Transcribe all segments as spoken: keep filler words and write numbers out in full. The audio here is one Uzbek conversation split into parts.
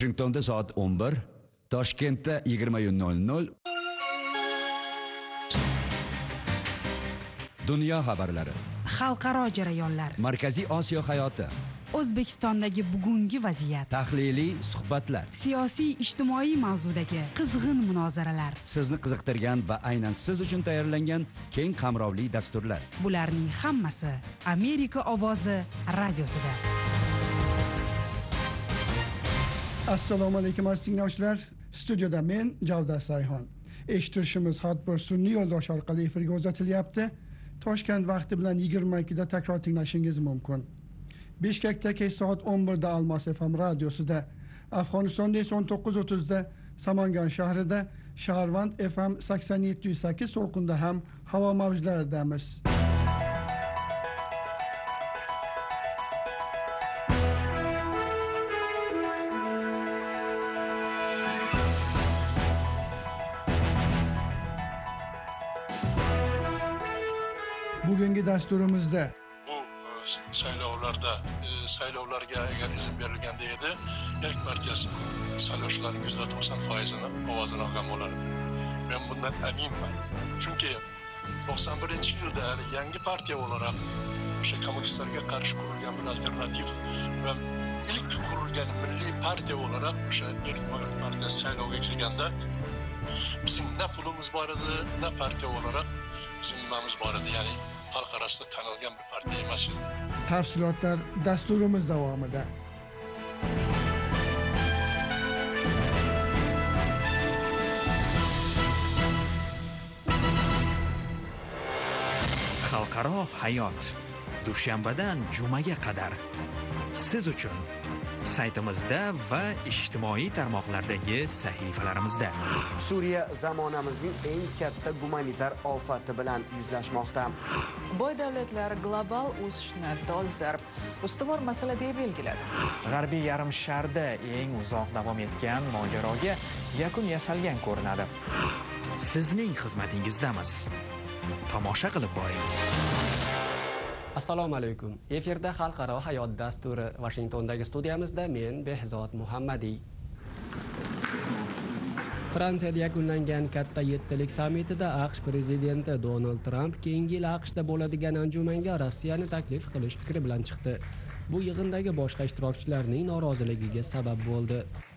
Washingtonda soat o'n bir, Toshkentda yigirma nol nol. Dunyo xabarlari, xalqaro jarayonlar, Markaziy Osiyo hayoti, O'zbekistondagi bugungi vaziyat, tahliliy suhbatlar, siyosiy ijtimoiy mavzudagi qizg'in munozaralar, sizni qiziqtirgan va aynan siz uchun tayyorlangan keng qamrovli dasturlar. Bularning hammasi Amerika ovozi radiosida. Assalomu alaykum aziz tinglovchilar. Studiyada men Javdar Sayxon. Eshittirishimiz har bir sun'iy yo'ldosh orqali efirga uzatilyapti. Toshkent vaqti bilan yigirma ikkida takror tinglashingiz mumkin. Bishkekda kech soat o'n birda Almos F M radiosida, Afg'onistonda esa o'n to'qqiz o'ttizda Samangan shahrida, Shaharvand F M sakson yetti nuqta sakkiz to'lqinda ham havo mavjlaridamiz. Bugungi dasturimizda bu saylovlarda saylovlarga agar izn berilganda edi, Erk partiyasi saylovchilarning yuzda to'qson foizini ovozini olgan bo'lardi. Men bundan aminman. Chunki to'qson birinchi yilda yangi partiya olarak o'sha kommunistlarga qarshi qurilgan bir alternativ va ilk qurilgan milliy partiya olarak o'sha Erk partiyasi saylovga kirganda bizim ne pulumuz bor edi, ne partiya olarak bizim nimamiz bor edi. Ya'ni xalq arasida tanilgan bir partiya emas edi. Tafsilotlar dasturimiz davomida. Xalqaro hayot dushanbadan jumaga qadar siz uchun saytimizda va ijtimoiy tarmoqlardagi sahifalarimizda. Suriya zamonamizning eng katta gumanitar ofati bilan yuzlashmoqda. Boy davlatlar global o'sishni dolzarb ustuvor masala deb belgiladi. G'arbiy yarim sharda eng uzoq davom etgan mojaroga yakun yasalgan ko'rinadi. Sizning xizmatingizdamiz. Tomosha qilib boring. Assalomu alaykum. Efirda xalqaro hayot dasturi. Washingtondagi studiyamizda men Behzod Muhammadiy. Fransiyada yakunlangan katta yettilik sammitida AQSh prezidenti Donald Trump keyingi yil AQShda bo'ladigan anjumanga Rossiyani taklif qilish fikri bilan chiqdi. Bu yig'indagi boshqa ishtirokchilarning noroziligiga sabab bo'ldi.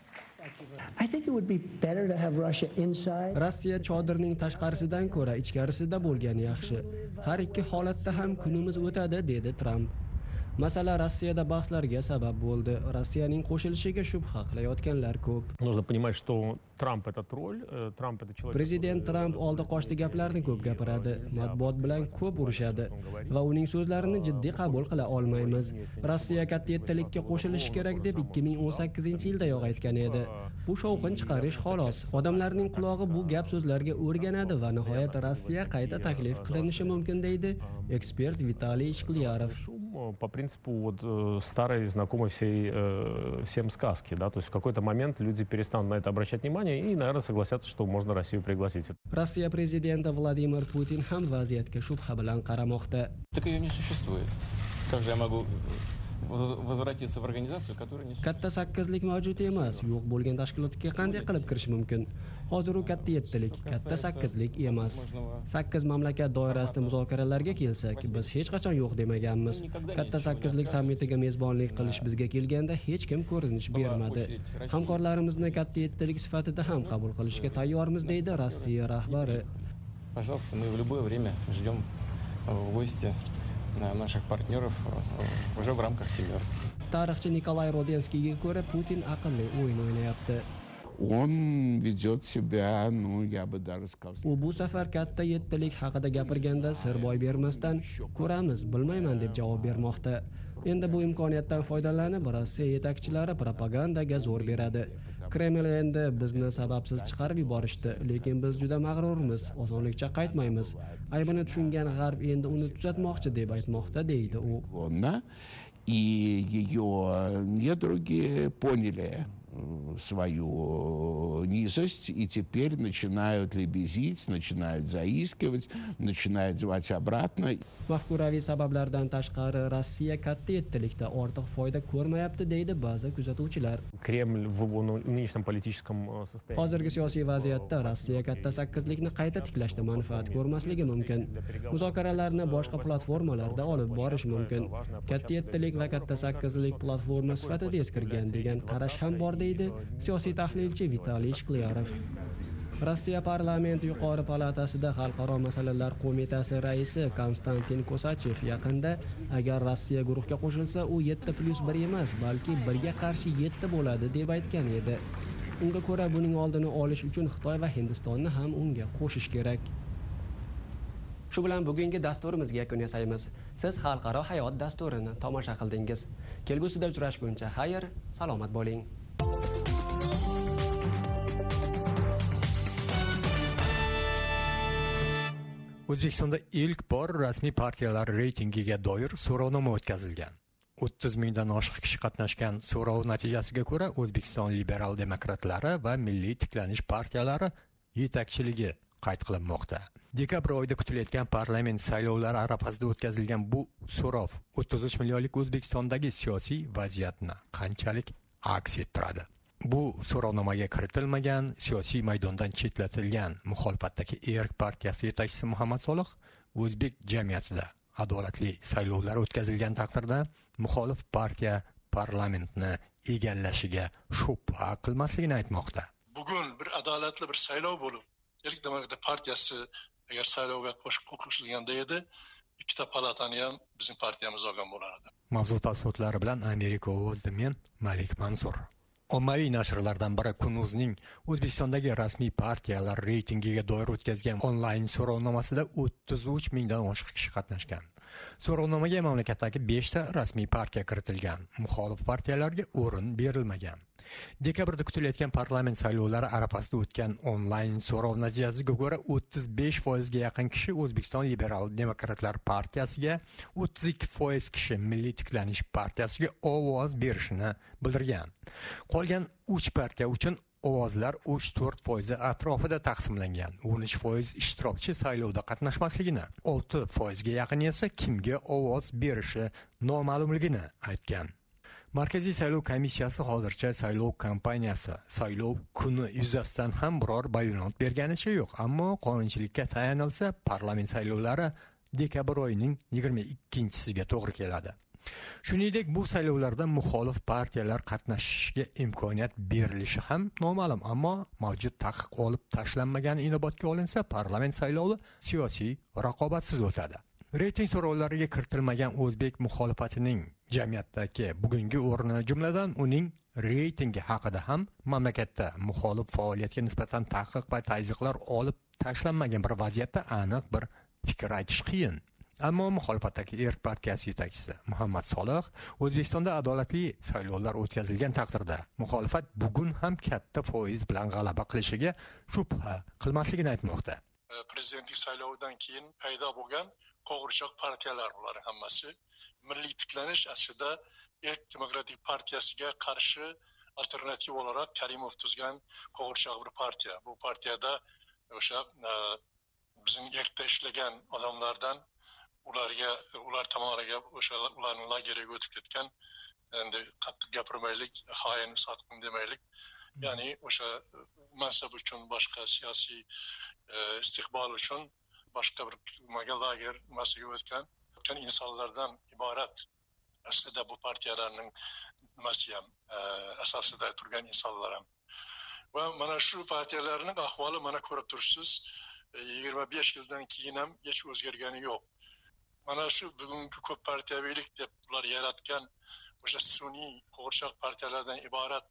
Rossiya chodirning tashqarisidan ko'ra ichkarisida bo'lgani yaxshi. Har ikki holatda ham kunimiz o'tadi, dedi Trump. Masala Rossiyada bahslarga sabab bo'ldi. Rossiyaning qo'shilishiga shubha qilayotganlar ko'p. Нужно понимать, что Трамп это тролль, Трамп это человек. Prezident Trump oldi qochdi gaplarni ko'p gapiradi, matbuot bilan ko'p urushadi va uning so'zlarini jiddiy qabul qila olmaymiz. Rossiya katta yettilikka qo'shilishi kerak deb ikki ming o'n sakkizinchi yildayoq aytgan edi. Bu shovqin chiqarish xolos. Odamlarning qulog'i bu gap so'zlarga o'rganadi va nihoyat Rossiya qayta taklif qilinishi mumkin, deydi ekspert Vitaliy Shklyarov. По принципу вот старой знакомой всей всем сказки, да, то есть в какой-то момент люди перестанут на это обращать внимание и, наверное, согласятся, что можно Россию пригласить. Rossiya prezidenti Vladimir Putin ham vaziyatga shubha bilan qaramoqda. Так ее не существует. Как же я могу возвратиться в организацию, которая не существует? Katta sakkizlik mavjud emas. Yo'q bo'lgan tashkilotga qanday qilib kirish mumkin? Hozir u katta yettilik, katta sakkizlik emas. sakkiz mamlakat doirasida muzokaralarga kelsak, biz hech qachon yo'q demaganmiz. Katta sakkizlik sammitiga mezbonlik qilish bizga kelganda hech kim ko'rinish bermadi. Hamkorlarimizni katta yettilik sifatida ham qabul qilishga tayyormiz, deydi Rossiya rahbari. Пожалуйста, мы в любое время ждем в гости наших партнеров уже в рамках семерки. Tarixchi Nikolay Rodenskiyga ko'ra Putin aqlli o'yin o'ynayapti. Он ведет себя, ну, я бы даже сказал. U bu safar katta yettilik haqida gapirganda sir boy bermasdan ko'ramiz, bilmayman deb javob bermoqda. Endi bu imkoniyatdan foydalanib Rossiya yetakchilari propagandaga zo'r beradi. Kreml endi bizni sababsiz chiqarib yuborishdi, lekin biz juda mag'rurmiz, osonlikcha qaytmaymiz. Aybini tushungan G'arb endi uni tuzatmoqchi deb aytmoqda, deydi u. И ее недруги поняли, свою низость и теперь начинают лебезить, начинают заискивать, начинают звать обратно. Mafkuraviy sabablardan tashqari Rossiya katta yettilikda ortiq foyda ko'rmayapti deydi ba'zi kuzatuvchilar. Кремль в нынешнем политическом состоянии. Hozirgi siyosiy vaziyatda Rossiya katta sakkizlikni qayta tiklashda manfaat ko'rmasligi mumkin. Muzokaralarni boshqa platformalarda olib borish mumkin. Katta yettilik va katta sakkizlik platforma sifatida eskirgan degan qarash ham bor deydi siyosiy tahlilchi Vitaliy Shklyarov. Rossiya parlamenti yuqori palatasida Xalqaro masalalar qo'mitasi raisi Konstantin Kosachev yaqinda agar Rossiya guruhga qo'shilsa u yetti plus bir emas, balki birga qarshi yetti bo'ladi deb aytgan edi. Unga ko'ra buning oldini olish uchun Xitoy va Hindistonni ham unga qo'shish kerak. Shu bilan bugungi dasturimizga yakun yasaymiz. Siz Xalqaro hayot dasturini tomosha qildingiz. Kelgusida uchrashguncha xayr, salomat bo'ling. O'zbekistonda ilk bor rasmiy partiyalar reytingiga doir so'rovnoma o'tkazilgan. o'ttiz mingdan oshiq kishi qatnashgan so'rov natijasiga ko'ra O'zbekiston liberal demokratlari va milliy tiklanish partiyalari yetakchiligi qayd qilinmoqda. Dekabr oyida kutilayotgan parlament saylovlari arafasida o'tkazilgan bu so'rov o'ttiz uch millionlik O'zbekistondagi siyosiy vaziyatni qanchalik aks ettiradi? Bu so'rovnomaga kiritilmagan, siyosiy maydondan chetlatilgan muxolifatdagi Erk partiyasi yetakchisi Muhammad Solih o'zbek jamiyatida adolatli saylovlar o'tkazilgan taqdirda muxolif partiya parlamentni egallashiga shubha qilmasligini aytmoqda. Bugun bir adolatli bir saylov bo'lib, Erk demokrat partiyasi agar saylovga qo'shilganda edi, ikkita palatani ham bizning partiyamiz olgan bo'lardi. Mavzu tafsilotlari bilan Amerika ovozida men Malik Mansur. Ommaviy nashrlardan biri Kunuzning O'zbekistondagi rasmiy partiyalar reytingiga doir o'tkazgan onlayn so'rovnomasida o'ttiz uch mingdan oshiq kishi qatnashgan. So'rovnomaga mamlakatdagi beshta rasmiy partiya kiritilgan, muxolif partiyalarga o'rin berilmagan. Dekabrda kutilayotgan parlament saylovlari arafasida o'tgan onlayn so'rov natijasiga ko'ra o'ttiz besh foizga yaqin kishi O'zbekiston liberal demokratlar partiyasiga, o'ttiz ikki foiz kishi milliy tiklanish partiyasiga ovoz berishini bildirgan. Qolgan uch partiya uchun ovozlar uch to'rt foiz atrofida taqsimlangan. o'n uch foiz ishtirokchi saylovda qatnashmasligini, olti foizga yaqin esa kimga ovoz berishi noma'lumligini aytgan. Markaziy saylov komissiyasi hozircha saylov kampaniyasi, saylov kuni yuzasidan ham biror bayonot berganicha yo'q, ammo qonunchilikka tayanilsa parlament saylovlari dekabr oyining yigirma ikkinchisiga to'g'ri keladi. Shuningdek, bu saylovlarda muxolif partiyalar qatnashishiga imkoniyat berilishi ham noma'lum, ammo mavjud taqiq olib tashlanmagan inobatga olinsa, parlament saylovi siyosiy raqobatsiz o'tadi. Reyting so'rovlariga kiritilmagan o'zbek muxolifatining jamiyatdagi bugungi o'rni, jumladan uning reytingi haqida ham mamlakatda muxolif faoliyatga nisbatan taqiq va tazyiqlar olib tashlanmagan bir vaziyatda aniq bir fikr aytish qiyin. Ammo muxolifatdagi Erk partiyasi yetakchisi Muhammad Solih O'zbekistonda adolatli saylovlar o'tkazilgan taqdirda muxolifat bugun ham katta foiz bilan g'alaba qilishiga shubha qilmasligini aytmoqda. Prezidentlik saylovidan keyin paydo bo'lgan qo'g'irchoq partiyalar ular hammasi milliy tiklanish aslida Erk demokratik partiyasiga qarshi alternativ olarak Karimov tuzgan qo'g'irchoq bir partiya. Bu partiyada o'sha bizning Erkda ishlagan odamlardan ularga ular tomoniga o'sha ularning lageriga o'tib ketgan, endi qattiq gapirmaylik, xoin sotqin demaylik, ya'ni o'sha mansab uchun, boshqa siyosiy istiqbol uchun boshqa bir lager masiga o'tgan o'tgan insonlardan iborat aslida bu partiyalarning nimasi ham asosida turgan insonlar ham. Va mana shu partiyalarning ahvoli mana ko'rib turibsiz, yigirma besh yildan keyin ham hech o'zgargani yo'q. Mana shu bugungi ko'p partiyaviylik deb ular yaratgan o'sha sun'iy qo'g'irchoq partiyalardan iborat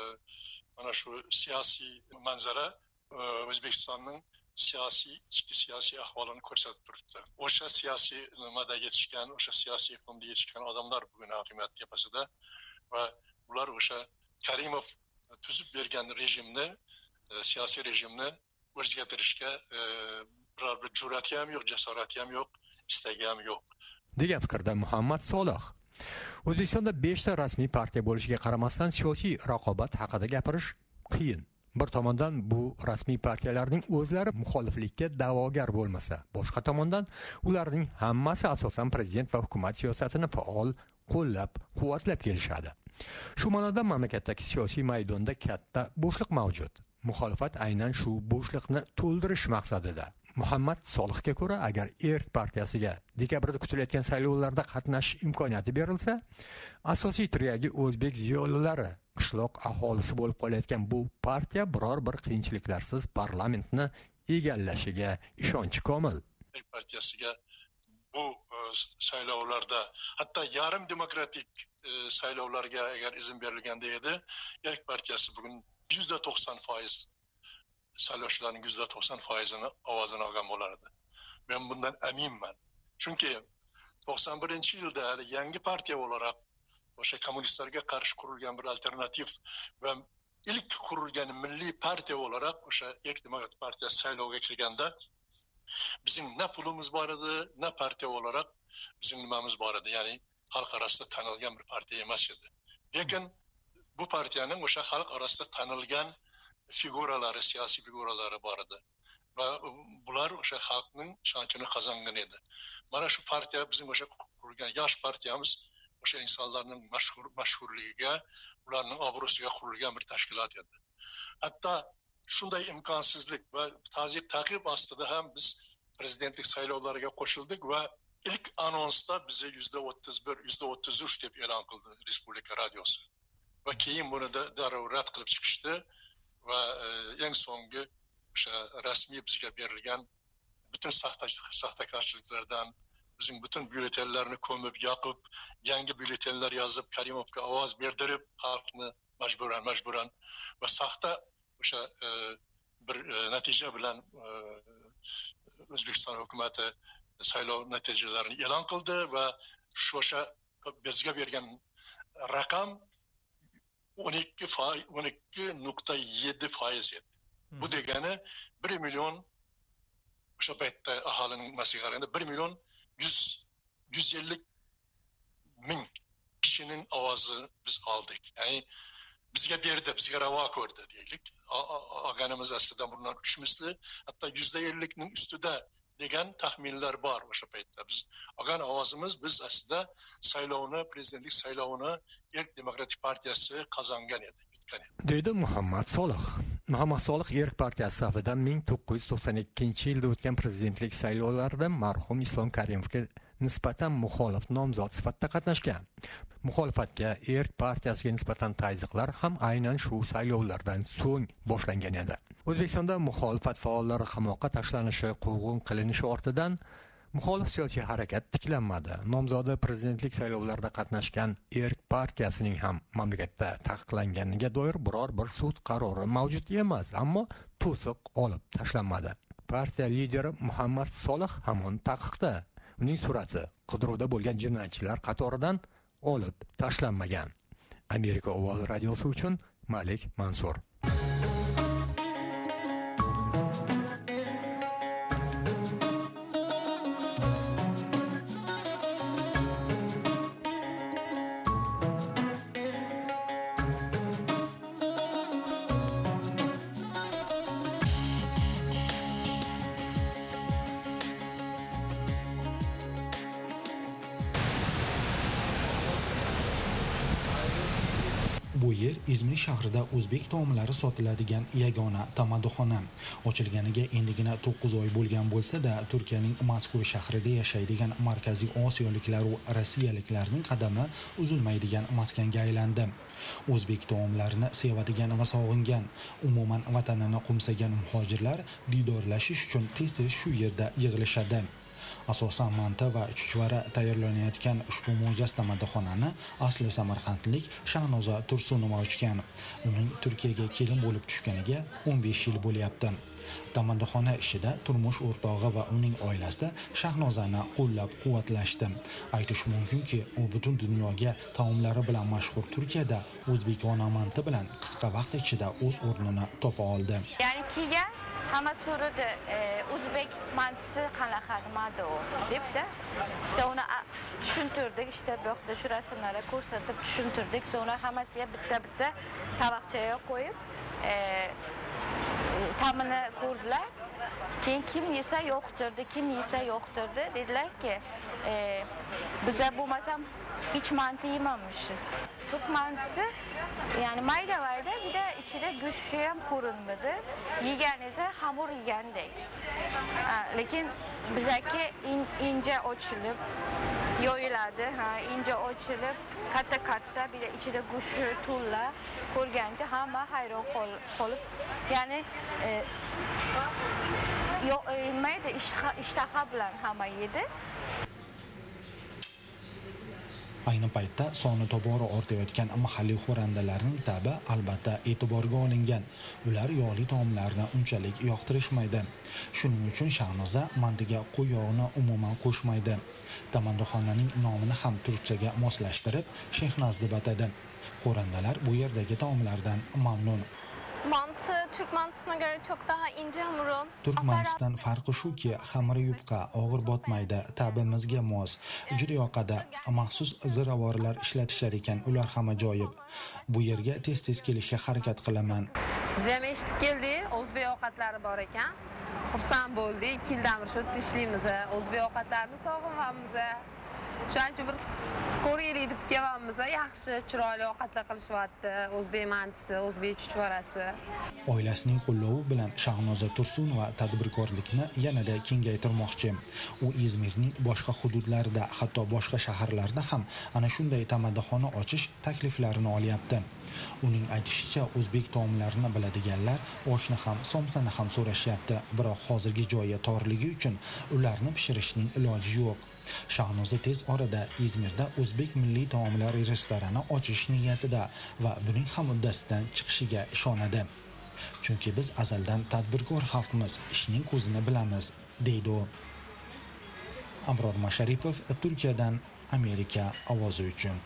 mana shu siyosiy manzara O'zbekistonning siyosiy ichki siyosiy ahvolini ko'rsatib turibdi. O'sha siyosiy nimada yetishgan, o'sha siyosiy iqlimda yetishgan odamlar bugun hokimiyat tepasida va ular o'sha Karimov tuzib bergan rejimni, siyosiy rejimni o'zgartirishga biror bir jur'ati ham yo'q, jasorati ham yo'q, istagi ham yo'q. degan fikrda Muhammad Solih. O'zbekistonda beshta rasmiy partiya bo'lishiga qaramasdan siyosiy raqobat haqida gapirish qiyin. Bir tomondan bu rasmiy partiyalarning o'zlari muxoliflikka da'vogar bo'lmasa, boshqa tomondan ularning hammasi asosan prezident va hukumat siyosatini faol qo'llab-quvvatlab kelishadi. Shu ma'noda mamlakatdagi siyosiy maydonda katta bo'shliq mavjud. Muxolifat aynan shu bo'shliqni to'ldirish maqsadida. Muhammad Solihga ko'ra, agar Erk partiyasiga dekabrda kutilayotgan saylovlarda qatnashish imkoniyati berilsa, asosiy triyagi o'zbek ziyolilari, qishloq aholisi bo'lib qolayotgan bu partiya biror bir qiyinchiliklarsiz parlamentni egallashiga ishonchi komil. Erk partiyasiga bu saylovlarda, hatto yarim demokratik saylovlarga agar izn berilganda edi, Erk partiyasi bugun yuzda to'qson foiz saylovchilarning yuzda to'qson foizini ovozini olgan bo'lardi. Men bundan aminman. Chunki to'qson birinchi yilda yangi partiya olarak o'sha kommunistlarga qarshi qurilgan bir alternativ va ilk qurilgan milliy partiya olarak o'sha Erk demokratik partiyasi saylovga kirganda bizim ne pulumuz bor edi, ne partiya olarak bizim nimamiz bor edi. Ya'ni xalq orasida tanilgan bir partiya emas edi. Lekin bu partiyaning o'sha xalq orasida tanilgan figuralari, siyosiy figuralari bor edi. Va bular o'sha xalqning ishonchini qozongan edi. Mana shu partiya bizim o'sha qurilgan yosh partiyamiz o'sha insonlarning mashhur mashhurligiga, ularning obro'siga qurilgan bir tashkilot edi. Hatto shunday imkonsizlik va tazyiq ta'qib ostida ham biz prezidentlik saylovlariga qo'shildik va ilk anonsda bize yuzda o'ttiz bir, yuzda o'ttiz uch deb e'lon qildi Respublika radiosi. Va keyin buni darrov rad qilib chiqishdi va eng so'nggi o'sha rasmiy bizga berilgan bütün saxtakorchiliklardan, bizim bütün byulletenlarni ko'mib, yoqib, yangi byulletenlar yozib, Karimovga ovoz berdirib, xalqni majburan majburan va saxta o'sha bir natija bilan O'zbekiston hukumati saylov natijalarini e'lon qildi va shu o'sha bizga bergan raqam o'n ikki nuqta yetti foiz edi. Bu degani bir million o'sha paytda aholining massiga qaraganda bir million yuz ellik ming kishining ovozini biz oldik. Ya'ni bizga berdi, bizga ravo ko'rdi deylik. Olganimiz aslida bundan uch misli, hatto yuzda ellikning ustida degan taxminlar bor o'sha paytda. Biz olgan ovozimiz biz aslida saylovni, prezidentlik saylovini Erk demokratik partiyasi qozongan edi, yutgan edi. Deydi Muhammad Solih. Muhammad Solih Erk partiyasi safidan ming to'qqiz yuz to'qson ikkinchi yilda o'tgan prezidentlik saylovlarida marhum Islom Karimovga nisbatan muxolif nomzod sifatida qatnashgan. Muxolifatga Erk partiyasiga nisbatan tazyiqlar ham aynan shu saylovlardan so'ng boshlangan edi. O'zbekistonda muxolifat faollari qamoqqa tashlanishi, quvg'in qilinishi ortidan muxolif siyosiy harakat tiklanmadi. Nomzodi prezidentlik saylovlarida qatnashgan Erk partiyasining ham mamlakatda taqiqlanganiga doir biror bir sud qarori mavjud emas, ammo to'siq olib tashlanmadi. Partiya lideri Muhammad Solih hamon taqiqda. Uning surati qidiruvda bo'lgan jinoyatchilar qatoridan olib tashlanmagan. Amerika ovozi radiosi uchun Malik Mansur. Bu yer İzmir shahrida o'zbek taomlari sotiladigan yagona tamaddixona. Ochilganiga endigina to'qqiz oy bo'lgan bo'lsa-da, Turkiyaning mazkur shahrida yashaydigan markaziy osiyoliklar va rossiyaliklarning qadami uzilmaydigan maskanga aylandi. O'zbek taomlarini sevadigan va sog'ingan, umuman vatanini qo'msagan muhojirlar didorlashish uchun tez-tez shu yerda yig'ilishadi. Asosan manta va chuchvara tayyorlanayotgan ushbu mo'jaz tamaddixonani asli samarqandlik Shahnoza Tursunova ochgan. Uning Turkiyaga kelin bo'lib tushganiga o'n besh yil bo'lyapti. Tamadixona ishida turmush o'rtog'i va uning oilasi Shahnozani qo'llab-quvvatlashdi. Aytish mumkinki, u butun dunyoga taomlari bilan mashhur Turkiyada o'zbek onamanti bilan qisqa vaqt ichida o'z o'rnini topa oldi. Ya'ni kelgan hamma so'radi, o'zbek mantisi qanaqa nimada u debdi. İşte uni tushuntirdik, işte bu yoqda shu rasmlarni ko'rsatib tushuntirdik. So'ngra hammasiga bitta-bitta tabaqchaga qo'yib, ta'mini ko'rdilar. Keyin kim yesa yo'qtirdi, kim yesa yo'qtirdi. Dedilar-ki, biza bo'lmasam hech manti yemamışız. Turk mantisi yani mayda-mayda, bir de içinde go'shti ham ko'rinmadi. Yeganida hamur yegandek. Lekin bizaki in, ince ochilib yoyiladi, ha, ince ochilib, katta-katta, bir de içinde go'shti to'la ko'rganda hamma hayron qolib, ya'ni yo'q, mayda ishtaha bilan hamma yedi. Ayni paytda soni tobora ortayotgan mahalliy xo'randalarning ta'bi albatta e'tiborga olingan. Ular yog'li taomlarni unchalik yoqtirishmaydi. Shuning uchun Shahnoza mantiga qo'y yog'ini umuman qo'shmaydi. Tamadixonaning nomini ham turkchaga moslashtirib Shehnaz deb atadi. Xo'randalar bu yerdagi taomlardan mamnun. Mantı Türk mantısına göre çok daha ince hamuru. Turk mantisidan farqi shuki, xamiri yupqa, og'ir botmaydi, ta'bimizga mos. Juda yoqadi. Maxsus ziravorlar ishlatishar ekan, ular ham ajoyib. Bu yerga tez-tez kelishga harakat qilaman. Biz ham eshitib keldik, o'zbek ovqatlari bor ekan. Xursand bo'ldik, yildan bir shu ishlaymiz, o'zbek ovqatlarini sog'inamiz. Shuning uchun bir ko'raylik deb kelganmiz, yaxshi, chiroyli ovqatlar qilishyapti. O'zbek mantisi, o'zbek chuchvarasi. Oilasining qo'llovi bilan Shahnoza Tursunova tadbirkorlikni yanada kengaytirmoqchi. U Izmirning boshqa hududlarida, hatto boshqa shaharlarda ham ana shunday tamadixona ochish takliflarini olyapti. Uning aytishicha, o'zbek taomlarini biladiganlar oshni ham, somsani ham so'rashyapti, biroq hozirgi joyi torligi uchun ularni pishirishning iloji yo'q. Shahnoza tez orada Izmirda o'zbek milliy taomlari restorani ochish niyatida va buning ham uddasidan chiqishiga ishonadi. Chunki biz azaldan tadbirkor xalqmiz, ishning ko'zini bilamiz, deydi u. Abror Masharipov, Turkiyadan Amerika ovozi uchun.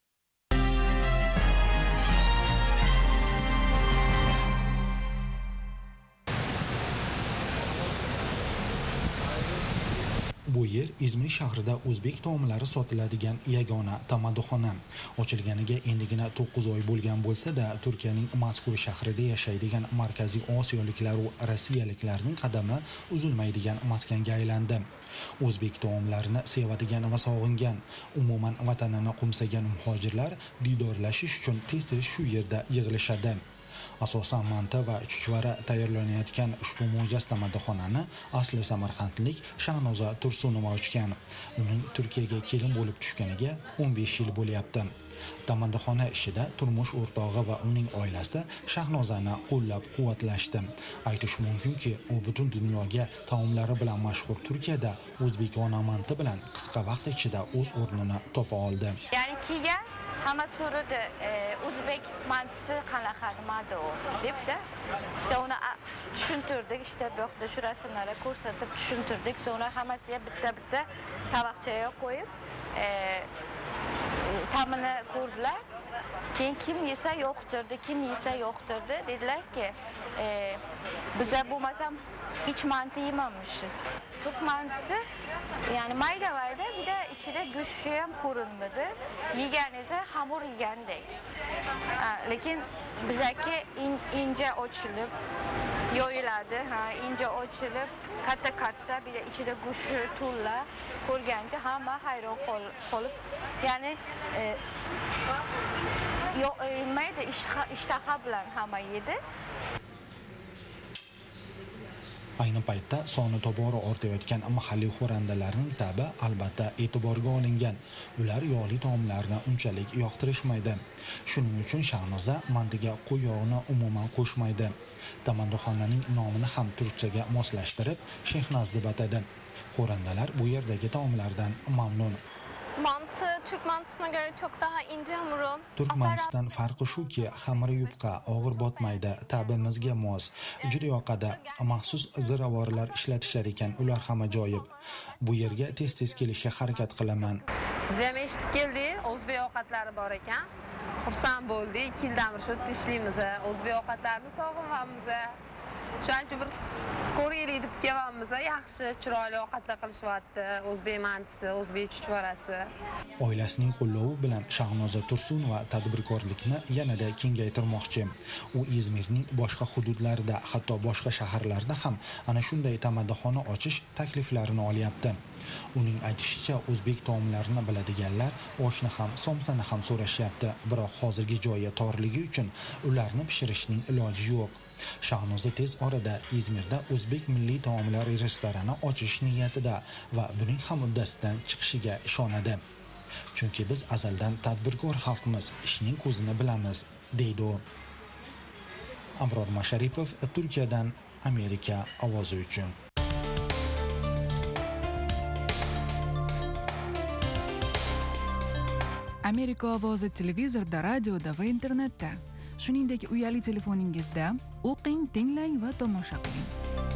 Bu yer İzmir shahrida o'zbek taomlari sotiladigan yagona tamadixona. Ochilganiga endigina to'qqiz oy bo'lgan bo'lsa-da, Turkiyaning mazkur shahrida yashaydigan markaziy osiyoliklar va rossiyaliklarning qadami uzilmaydigan maskanga aylandi. O'zbek taomlarini sevadigan va sog'ingan, umuman vatanini qo'msagan muhojirlar didorlashish uchun tez-tez shu yerda yig'ilishadi. Asosan manti va chuchvara tayyorlanayotgan ushbu mo'jaz tamadixonani asli samarqandlik Shahnoza Tursunova ochgan. Uning Turkiyaga kelin bo'lib tushganiga o'n besh yil bo'lyapti. Tamadixona ishida turmush o'rtog'i va uning oilasi Shahnozani qo'llab-quvvatlashdi. Aytish mumkinki, u butun dunyoga taomlari bilan mashhur Turkiyada o'zbek onamanti bilan qisqa vaqt ichida o'z o'rnini topa oldi. Ya'ni kelgan hamma so'radi, o'zbek mantisi qanaqa nimada u debdi. İşte uni tushuntirdik, işte bu yoqda shu rasmlarni ko'rsatib tushuntirdik. So'ngra hammasiga bitta-bitta tabaqchaga qo'yib, ta'mini ko'rdilar. Keyin kim yesa yo'qtirdi, kim yesa yo'qtirdi. Dedilar-ki, biza bo'lmasam hech manti yemamışız. Turk mantisi yani mayda-mayda, bir de içinde go'shti ham ko'rinmadi. Yeganida hamur yegandek. Lekin bizaki in, ince ochilib yoyiladi, ha, ince ochilib, katta-katta, bir de içinde go'shti to'la ko'rganda hamma hayron qolib, ya'ni yo'q, mayda ishtaha bilan hamma yedi. Ayni paytda soni tobora ortayotgan mahalliy xo'randalarning ta'bi albatta e'tiborga olingan. Ular yog'li taomlarni unchalik yoqtirishmaydi. Shuning uchun Shahnoza mantiga qo'y yog'ini umuman qo'shmaydi. Tamadixonaning nomini ham turkchaga moslashtirib Shehnaz deb atadi. Xo'randalar bu yerdagi taomlardan mamnun. Mantı Türk mantısına göre çok daha ince hamuru. Turk mantısidan farqi shuki, xamiri yupqa, og'ir botmaydi, ta'bimizga mos, juda yoqadi. Maxsus ziravorlar ishlatishar ekan, ular ham ajoyib. Bu yerga tez-tez kelishga harakat qilaman. Biz ham eshitib keldik, o'zbek ovqatlari bor ekan. Xursand bo'ldik, ikki yildan beri shu yerda ishlaymiz. O'zbek ovqatlarini sog'inamiz. Shuning uchun bir ko'raylik deb kelganmiz. Yaxshi, chiroyli ovqatlar qilishyapti. O'zbek mantisi, o'zbek chuchvarasi. Oilasining qo'llovi bilan Shahnoza Tursunova tadbirkorlikni yanada kengaytirmoqchi. U Izmirning boshqa hududlarida, hatto boshqa shaharlarda ham ana shunday tamaddixona ochish takliflarini olyapti. Uning aytishicha, o'zbek taomlarini biladiganlar oshni ham, somsani ham so'rashyapti, biroq hozirgi joyi torligi uchun ularni pishirishning iloji yo'q. Shahnoza tez orada Izmirda o'zbek milliy taomlari restorani ochish niyatida va buning ham uddasidan chiqishiga ishonadi. Chunki biz azaldan tadbirkor xalqmiz, ishning ko'zini bilamiz, deydi u. Abror Masharipov, Turkiyadan Amerika ovozi uchun. Amerika ovozi televizorda, radioda va internetda. Shuningdek, uyali telefoningizda o'qing, tinglang va tomosha qiling.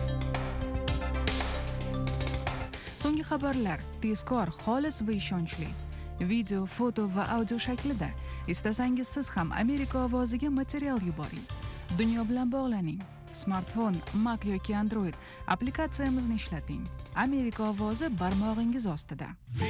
So'nggi xabarlar tezkor, xolis va ishonchli. Video, foto va audio shaklida. Istasangiz siz ham Amerika ovoziga material yuboring. Dunyo bilan bog'laning. Smartfon, Mac yoki Android applikatsiyamizni ishlating. Amerika ovozi barmog'ingiz ostida.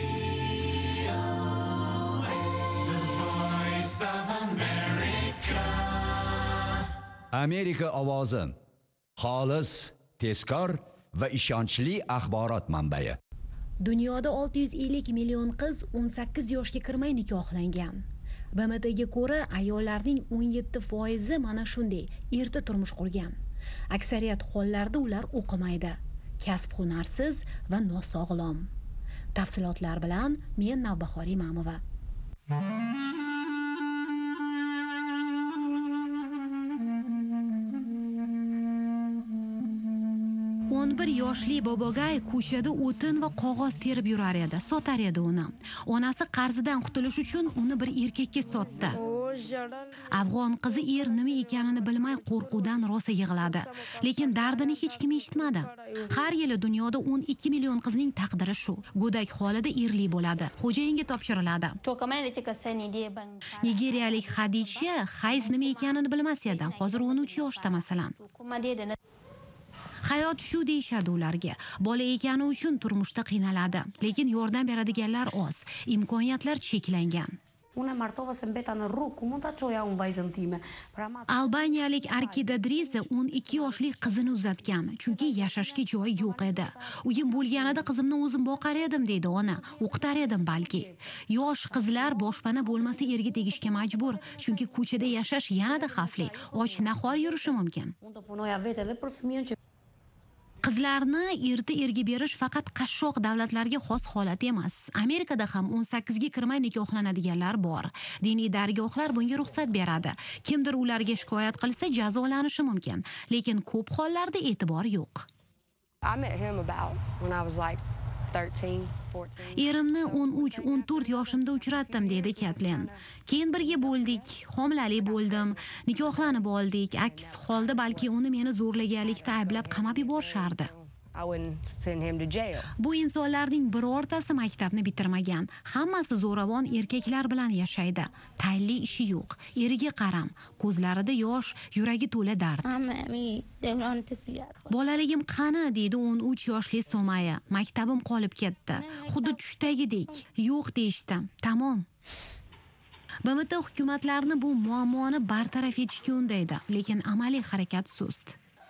Amerika ovozi xolis, tezkor va ishonchli axborot manbai. Dunyoda olti yuz ellik million qiz o'n sakkiz yoshga kirmay nikohlangan. B M Tga ko'ra ayollarning o'n yetti foizi mana shunday erta turmush qurgan. Aksariyat hollarda ular o'qimaydi, kasb-hunarsiz va nosog'lom. Tafsilotlar bilan men Navbahor Imamova. o'n bir yoshli Bobogay ko'chada o'tin va qog'oz terib yurar edi, sotar edi uni. Onasi qarzidan qutulish uchun uni bir erkakka sotdi. Afg'on qizi er nima ekanini bilmay qo'rquvdan rosa yig'ladi, lekin dardini hech kim eshitmadi. Har yili dunyoda o'n ikki million qizning taqdiri shu. Go'dak holida erli bo'ladi, xo'jayinga topshiriladi. Nigeriyalik Hadicha hayz nima ekanini bilmas edi, hozir o'n uch yoshda masalan. Hayot shu deyishadi ularga. Bola ekani uchun turmushda qiynaladi, lekin yordam beradiganlar oz, imkoniyatlar cheklangan. Albaniyalik Arkida Driza o'n ikki yoshli qizini uzatgan, chunki yashashga joy yo'q edi. Uyim bo'lganida qizimni o'zim boqar edim deydi ona, o'qitar edim balki. Yosh qizlar boshpana bo'lmasa erga tegishga majbur, chunki ko'chada yashash yanada xavfli, och nahor yurishi mumkin. Qizlarni erta erga berish faqat qashshoq davlatlarga xos holat emas. Amerikada ham o'n sakkizga kirmay nikohlanadiganlar bor. Diniy dargohlar bunga ruxsat beradi. Kimdir ularga shikoyat qilsa jazolanishi mumkin, lekin ko'p hollarda e'tibor yo'q. Erimni o'n uch o'n to'rt yoshimda uchratdim, dedi Katlin. Keyin birga bo'ldik, homilali bo'ldim, nikohlanib oldik. Aks holda balki uni meni zo'rlaganlikda ayblab qamab yuborishardi. Bu insonlarning birortasi maktabni bitirmagan. Hammasi zo'ravon erkaklar bilan yashaydi. Tayinli ishi yo'q, eriga qaram, ko'zlarida yosh, yuragi to'la dard. Bolaligim qani, deydi o'n uch yoshli Somaya. Maktabim qolib ketdi. Xuddi tushdagidek. Yo'q deyishdi. Tamom. B M T hukumatlarni bu muammoni bartaraf etishga undaydi, lekin amaliy harakat sust.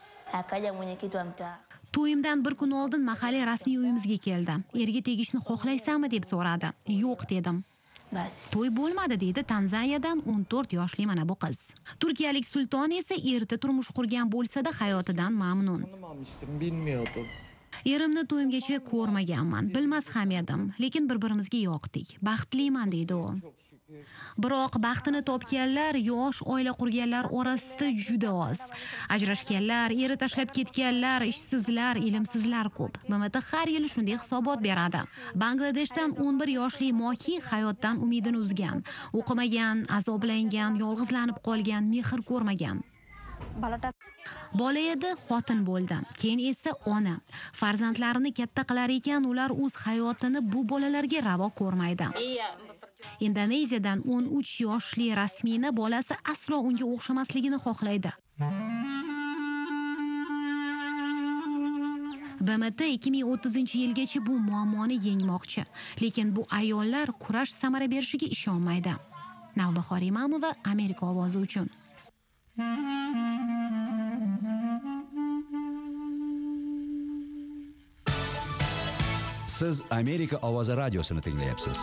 To'yimdan bir kun oldin mahalliy rasmiy uyimizga keldi. Erga tegishni xohlaysanmi deb so'radi. Yo'q dedim. To'y bo'lmadi, deydi Tanzaniyadan o'n to'rt yoshli mana bu qiz. Turkiyalik sulton esa erta turmush qurgan bo'lsa-da hayotidan mamnun. Erimni to'yimgacha ko'rmaganman, bilmas ham edim, lekin bir-birimizga yoqdik. Baxtliman deydi u. Biroq baxtini topganlar yosh oila qurganlar orasida juda oz. Ajrashganlar, eri tashlab ketganlar, ishsizlar, ilmsizlar ko'p. B M T har yili shunday hisobot beradi. Bangladeshdan o'n bir yoshli Mohi hayotdan umidini uzgan, o'qimagan, azoblangan, yolg'izlanib qolgan, mehr ko'rmagan. Bola edi, xotin bo'ldi, keyin esa ona. Farzandlarini katta qilar ekan, ular o'z hayotini bu bolalarga ravo ko'rmaydi. Indoneziyadan o'n uch yoshli rasmiyni bolasi aslo unga o'xshamasligini xohlaydi. B M T ikki ming o'ttizinchi yilgacha bu muammoni yengmoqchi, lekin bu ayollar kurash samara berishiga ishonmaydi. Navbahor Imamova, Amerika ovozi uchun. Siz Amerika ovozi radiosini tinglayapsiz.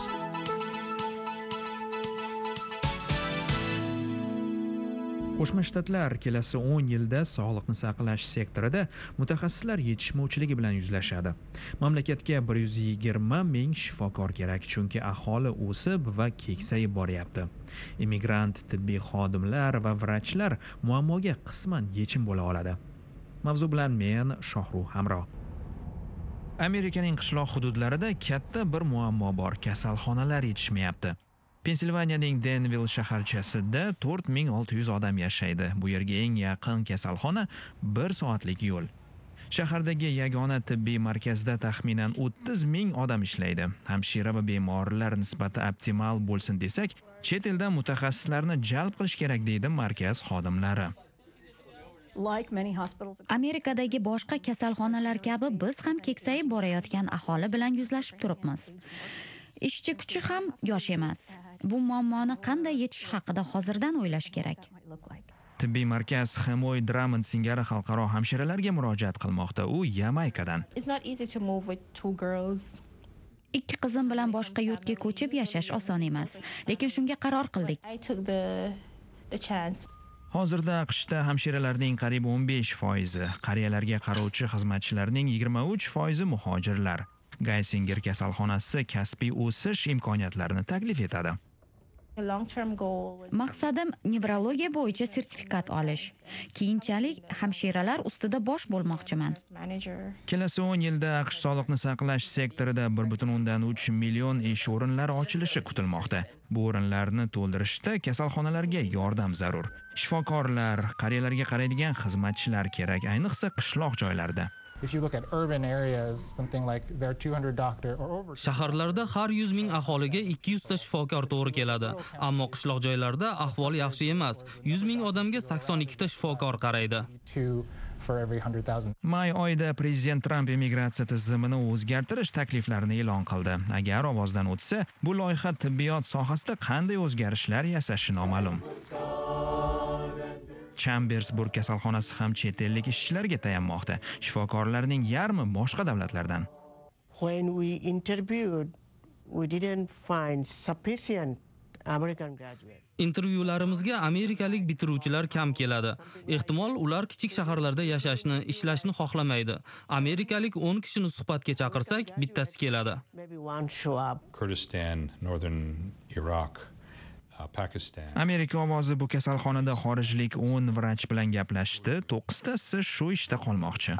Qo'shma Shtatlar kelasi o'n yilda sog'liqni saqlash sektorida mutaxassislar yetishmovchiligi bilan yuzlashadi. Mamlakatga bir yuz yigirma ming shifokor kerak, chunki aholi o'sib va keksayib boryapti. Immigrant tibbiy xodimlar va vrachlar muammoga qisman yechim bo'la oladi. Mavzu bilan men Shohruh Hamro. Amerikaning qishloq hududlarida katta bir muammo bor, kasalxonalar yetishmayapti. Pensilvaniyaning Denville shaharchasida to'rt ming olti yuz odam yashaydi. Bu yerga eng yaqin kasalxona bir soatlik yo'l. Shahardagi yagona tibbiy markazda taxminan o'ttiz ming odam ishlaydi. Hamshira va bemorlar nisbati optimal bo'lsin desak, chet eldan mutaxassislarni jalb qilish kerak deydi markaz xodimlari. Amerikadagi boshqa kasalxonalar kabi biz ham keksayib borayotgan aholi bilan yuzlashib turibmiz. Ishchi kuchi ham yosh emas. Bu muammoni qanday yechish haqida hozirdan o'ylash kerak. Tibbiy markaz Hemoy Drummond singari xalqaro hamshiralarga murojaat qilmoqda. U Yamaykadan. Ikki qizim bilan boshqa yurtga ko'chib yashash oson emas, lekin shunga qaror qildik. Hozirda AQShda hamshiralarning qariyb o'n besh foizi, qariyalarga qarovchi xizmatchilarning yigirma uch foizi muhojirlar. Geisinger kasalxonasi kasbiy o'sish imkoniyatlarini taklif etadi. Maqsadim nevrologiya bo'yicha sertifikat olish. Keyinchalik hamshiralar ustida bosh bo'lmoqchiman. Kelasi o'n yilda AQSh sog'liqni saqlash sektorida bir butun o'ndan uch million ish o'rinlari ochilishi kutilmoqda. Bu o'rinlarni to'ldirishda kasalxonalarga yordam zarur. Shifokorlar, qariyalarga qaraydigan xizmatchilar kerak, ayniqsa qishloq joylarda. Shaharlarda har yuz ming aholiga ikki yuz ta shifokor to'g'ri keladi, ammo qishloq joylarda ahvol yaxshi emas. yuz ming odamga sakson ikki ta shifokor qaraydi. May oyida prezident Trump immigratsiya tizimini o'zgartirish takliflarini e'lon qildi. Agar ovozdan o'tsa, bu loyiha tibbiyot sohasida qanday o'zgarishlar yasashi noma'lum. Chambersburg kasalxonasi ham chet ellik ishchilarga tayanmoqda. Shifokorlarning yarmi boshqa davlatlardan. When we interviewed, we didn't find sufficient American graduates. Intervyularimizga amerikalik bitiruvchilar kam keladi. Ehtimol ular kichik shaharlarda yashashni, ishlashni xohlamaydi. Amerikalik o'n kishini suhbatga chaqirsak, bittasi keladi. Maybe one show up. Kurdistan, northern Iraq. Amerika ovozi bu kasalxonada xorijlik o'n vrach bilan gaplashdi. to'qqiztasi shu ishda qolmoqchi.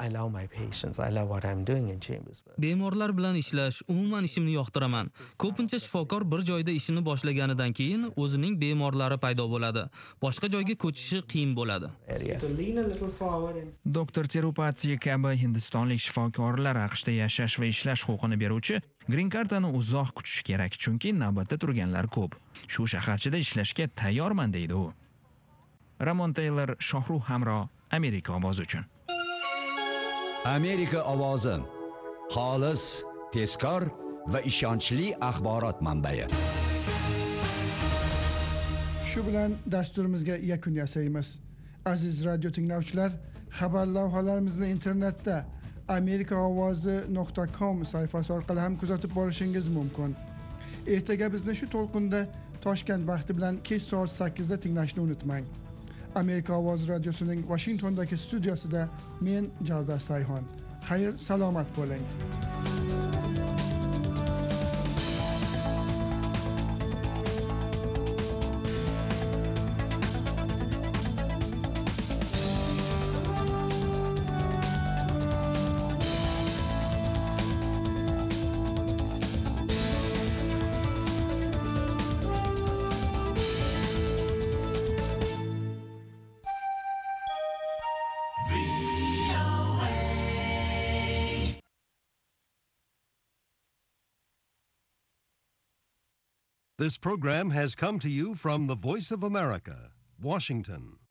Bemorlar bilan ishlash, umuman ishimni yoqtiraman. Ko'pincha shifokor bir joyda ishini boshlaganidan keyin o'zining bemorlari paydo bo'ladi. Boshqa joyga ko'chishi qiyin bo'ladi. Doktor Tirupati kabi hindistonlik shifokorlar AQShda yashash va ishlash huquqini beruvchi Green Card'ni uzoq kutish kerak, chunki navbatda turganlar ko'p. Shu shaharchada ishlashga tayyorman deydi u. Ramon Taylor, Shohruh Hamro, Amerika ovozi uchun. Amerika ovozi xolis, tezkor va ishonchli axborot manbai. Shu bilan dasturimizga yakun yasaymiz. Aziz radio tinglovchilar, xabar lavhalarimizni internetda amerika ovozi nuqta com sayfasi orqali ham kuzatib borishingiz mumkin. Ertaga bizni shu to'lqinda Toshkent vaqti bilan kech soat sakkizda tinglashni unutmang. Amerika ovozi radiosining Washingtondagi studiosida men Javdar Sayhon. xayr salomat bo'ling. This program has come to you from the Voice of America, Washington.